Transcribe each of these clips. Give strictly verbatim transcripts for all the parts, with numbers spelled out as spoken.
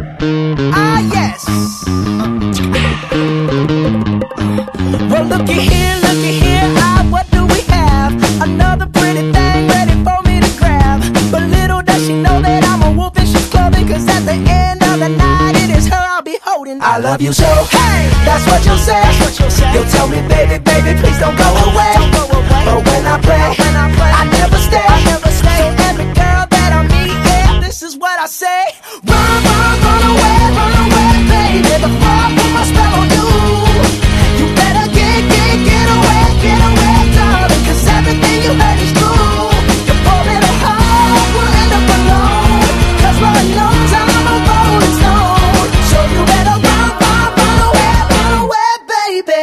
Ah, yes. Well, looky here, looky here. Ah, what do we have? Another pretty thing ready for me to grab. But little does she know that I'm a wolf in sheep's clothing. Cause at the end of the night, it is her I'll be holding. I love you so, hey, that's what you'll say. What you'll say. You'll tell me, baby, baby, please don't go away. Don't go away. But when I play, when I, play I never stay. I never stay. So every girl that I meet, yeah, this is what I say. Run, run, run away, run away, baby, before I put my spell on you. You better get, get, get away, get away, darling, cause everything you heard is true. Your poor little heart will end up alone, cause Lord knows I'm a rolling stone. So you better run, run, run away, run away, baby.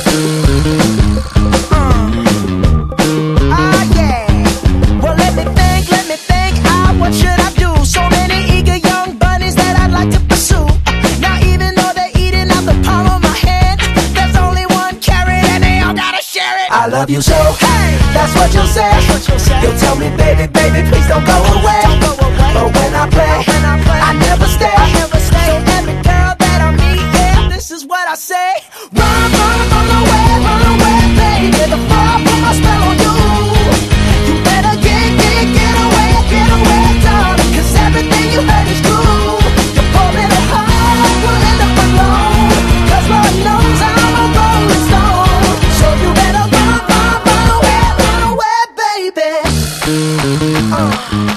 Uh. Ah, yeah. Well, let me think, let me think, ah, what should I do? So many eager young bunnies that I'd like to pursue. Now even though they're eating out the palm of my hand, there's only one carrot and they all gotta share it. I love you so, hey, that's what you'll say. That's what you'll say. You'll tell me, baby, baby, please don't go away. Don't go away. But when I play, when I, play I never stay. I never stay. So every girl that I meet, yeah, this is what I say. Run, run, run away, run away, baby, before I put my spell on you. You better get, get, get away, get away, darling, cause everything you heard is true. Your poor little heart will end up alone, cause Lord knows I'm a rolling stone. So you better run, run, run away, run away, baby. Uh.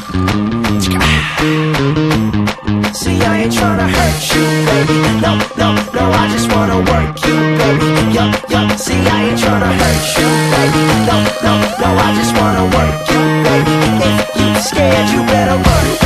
See, I ain't tryna hurt you, baby. No, no, no, I just wanna work you, baby. Yup, yup. See, I ain't tryna hurt you, baby. No, no, no, I just wanna work you, baby. If you scared, you better run.